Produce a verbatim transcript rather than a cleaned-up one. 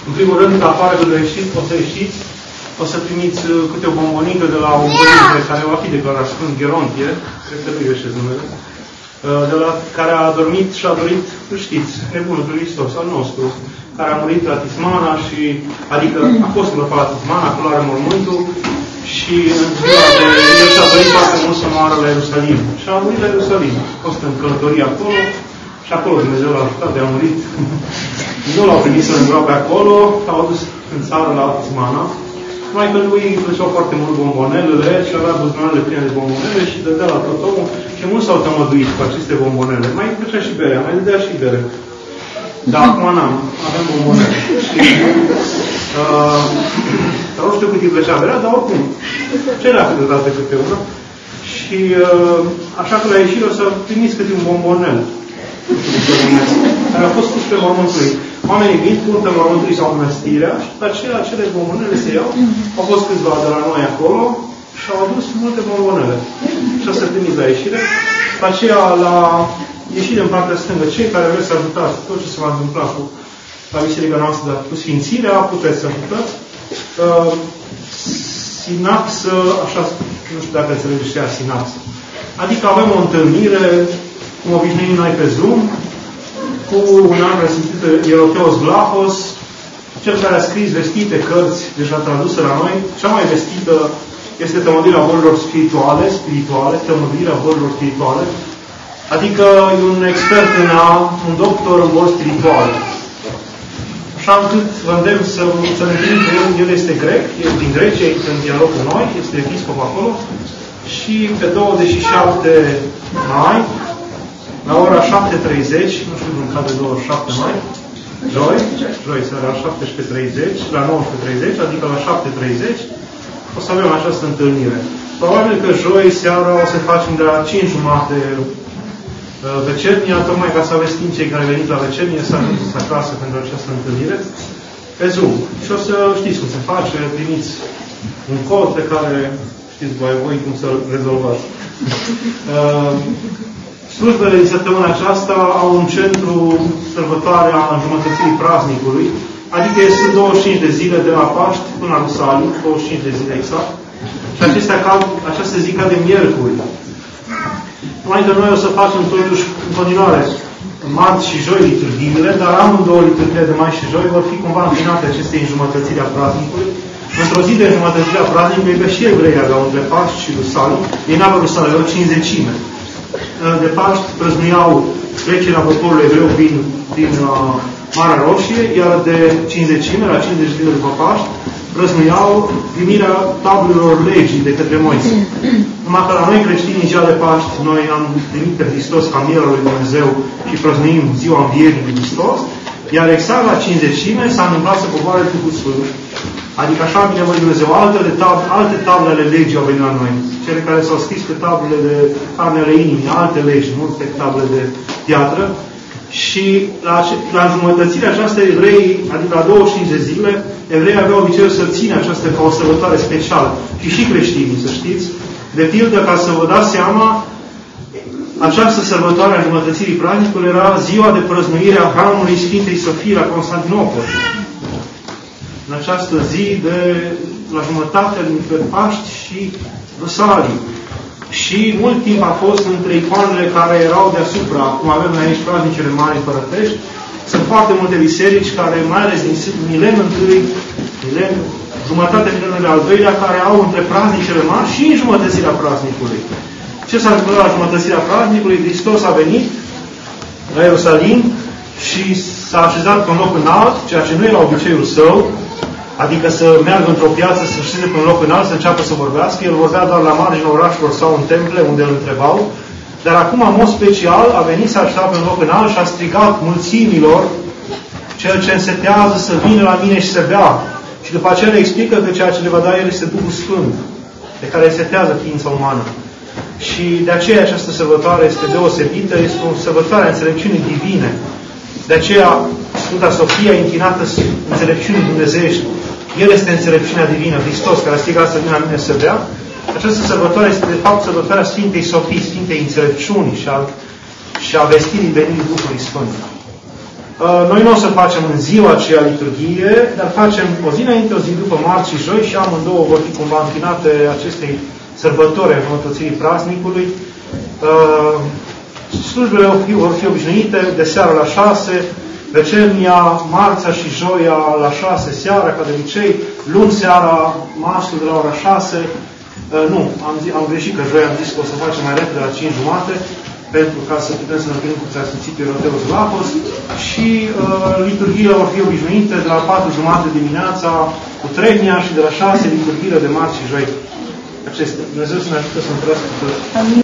În primul rând, afară când ieșiți, o să ieșiți, o să primiți câte o bombonică de la un părinte care va fi declarat Sfânt Gherontie, cred că nu greșesc numele, de la care a dormit și a dorit, știți, nebunul Hristos al nostru, care a murit la Tismana și, adică a fost îngropat la Tismana, acolo are mormântul și în ziua de el și-a dorit foarte mult să moară la Ierusalim. Și a murit la Ierusalim. A fost în călătorie acolo și acolo Dumnezeu l-a ajutat de a murit. Nu l-au primit să-l îngroape acolo, l-au adus în țară la Tismana. Numai că lui îi plăceau foarte mult bombonelele și avea buzunarele pline de bombonele și dădea la tot omul și mulți s-au tămăduit cu aceste bombonele. Mai îi plăcea și berea, mai dădea și bere. Dar acum n-am, avem bombonele. Și, uh, nu știu cât îi plăcea berea, dar oricum, cerea câteodată câte una. Și uh, așa că la ieșire o să primiți câte un bombonel. Care a fost pus pe mormântul lui. Oamenii vin, pun pe mormântul lui sau mănăstirea și după aceea acele bombonele se iau. Au fost câțiva de la noi acolo și au adus multe bombonele. Și o să primiți la ieșire. După aceea, la ieșire în partea stângă, cei care vreți să ajutați tot ce se va întâmpla cu la biserica noastră cu Sfințirea, puteți să ajutați. Uh, sinapsă, așa, nu știu dacă înțelegeți ce e sinapsă. Adică avem o întâlnire, cum obișnuim noi pe Zoom, cu un an presimțit Ieroteos Vlahos, cel care a scris vestite cărți deja traduse la noi. Cea mai vestită este Tămăduirea bolilor spirituale, spirituale, Tămăduirea bolilor spirituale, adică e un expert în a, un doctor în boli spirituale. Așa încât vă îndemn să, să ne întâlnim cu el. El este grec, el din Grecia, este în dialog cu noi, este episcop acolo. Și pe douăzeci și șapte mai, la ora șapte treizeci, nu știu cum cade douăzeci și șapte mai, joi, joi seara la șaptesprezece treizeci, la nouăsprezece treizeci, adică la șapte treizeci, o să avem această întâlnire. Probabil că joi seara o să facem de la cinci jumate vecernia, tocmai ca să aveți timp cei care veniți la vecernie să ajungeți acasă pentru această întâlnire pe Zoom. Și o să știți cum se face, primiți un cod pe care știți voi, voi cum să rezolvați. Uh, slujbele din săptămâna aceasta au un centru sărbătoarea înjumătățirii praznicului, adică sunt douăzeci și cinci de zile de la Paști până la Rusalii, douăzeci și cinci de zile exact. Și acestea cad, această zi cade miercuri. Numai că noi o să facem totuși în continuare marți și joi liturghiile, dar amândouă liturghile de mai și joi vor fi cumva împinate acestei înjumătățiri a praznicului. Într-o zi de înjumătățire a praznicului, că și evreii aveau între Paști și Rusalii, ei n-aveau Rusalii, aveau cinzecime. De Paști prăznuiau trecerea poporului evreu prin, prin uh, Marea Roșie, iar de cinzecime, la cincizeci zile după Paști, prăznuiau primirea tablelor legii de către Moise. Numai că la noi creștini în ziua de Paști, noi am primit pe Hristos ca mielul lui Dumnezeu și prăznuim ziua învierii lui Hristos, iar exact la cinzecime s-a întâmplat să coboare Duhul Sfânt. Adică așa bine vă Dumnezeu, altele tab alte table ale legii au venit la noi. Cele care s-au scris pe tablele de carnele inimii, alte legi, nu pe table de piatră. Și la, la jumătățirea aceasta evreii, adică la douăzeci și cinci de zile, evreii aveau obiceiul să țină această ca o sărbătoare specială. Și și creștinii, să știți. De pildă, ca să vă dați seama, această sărbătoare a jumătățirii praznicului era ziua de prăznuire a hramului Sfintei Sofii la Constantinopol. În această zi de la jumătate dintre Paști și Rusalii. Și mult timp a fost între icoanele care erau deasupra, cum avem noi aici praznicele mari împărătești. Sunt foarte multe biserici care, mai ales din mileniul întâi, milen, jumătate mileniului al doilea, care au între praznicele mari și în jumătățirea praznicului. Ce s-a întâmplat la jumătățirea praznicului? Hristos a venit la Ierusalim și s-a așezat pe un loc înalt, ceea ce nu era obiceiul său, adică să meargă într-o piață, să așeze pe un loc înalt, să înceapă să vorbească. El vorbea doar la marginea orașelor sau în temple, unde îl întrebau. Dar acum, în mod special, a venit să așeza pe un loc înalt și a strigat mulțimilor: cel ce însetează să vină la mine și să bea. Și după aceea le explică că ceea ce le va da El este Duhul Sfânt, de care însetează ființa umană. Și de aceea această sărbătoare este deosebită, este o sărbătoare a înțelepciunii divine. De aceea Sfânta Sofia e închinată înțelepciunii dumnezeiești. El este înțelepciunea divină, Hristos, care a strigat să vină la mine să bea. Această sărbătoare este, de fapt, sărbătoarea Sfintei Sofii, Sfintei înțelepciunii și a, și a vestirii venirii Duhului Sfânt. Noi nu o să facem în ziua aceea liturghie, dar facem o zi înainte, o zi după, marți și joi, și amândouă vor fi cumva închinate acestei sărbători a înmătățirii praznicului. Slujbele vor fi obișnuite de seara la șase, vecernia, marțea și joia la șase seara, ca de obicei, luni seara, marțul de la ora șase. Nu, am, zi, am greșit că joi am zis că o să facem mai repede la cinci jumate, pentru ca să putem să ne întâlnim cu preasfințitul Ieroteos Vlahos, și uh, liturghiile vor fi obișnuite de la patru jumate dimineața cu trehnia și de la șase liturghiile de marți și joi. Acestea. Dumnezeu să ne ajute să întâlnească cu toți.